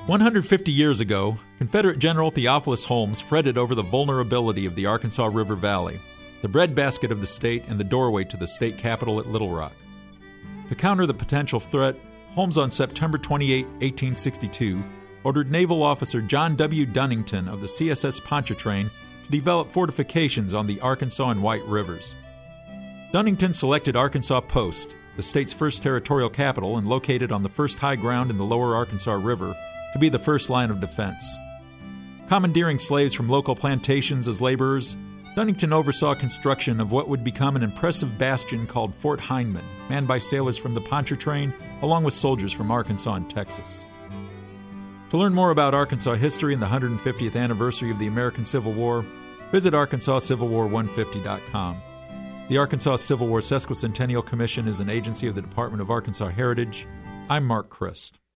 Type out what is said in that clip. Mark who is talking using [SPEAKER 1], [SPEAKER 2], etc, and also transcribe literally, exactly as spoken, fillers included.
[SPEAKER 1] one hundred fifty years ago, Confederate General Theophilus Holmes fretted over the vulnerability of the Arkansas River Valley, the breadbasket of the state and the doorway to the state capitol at Little Rock. To counter the potential threat, Holmes on September twenty-eighth, eighteen sixty-two, ordered Naval Officer John W. Dunnington of the C S S Pontchartrain to develop fortifications on the Arkansas and White Rivers. Dunnington selected Arkansas Post, the state's first territorial capital and located on the first high ground in the lower Arkansas River, to be the first line of defense. Commandeering slaves from local plantations as laborers, Dunnington oversaw construction of what would become an impressive bastion called Fort Heineman, manned by sailors from the Pontchartrain, along with soldiers from Arkansas and Texas. To learn more about Arkansas history and the one hundred fiftieth anniversary of the American Civil War, visit arkansas civil war one fifty dot com. The Arkansas Civil War Sesquicentennial Commission is an agency of the Department of Arkansas Heritage. I'm Mark Christ.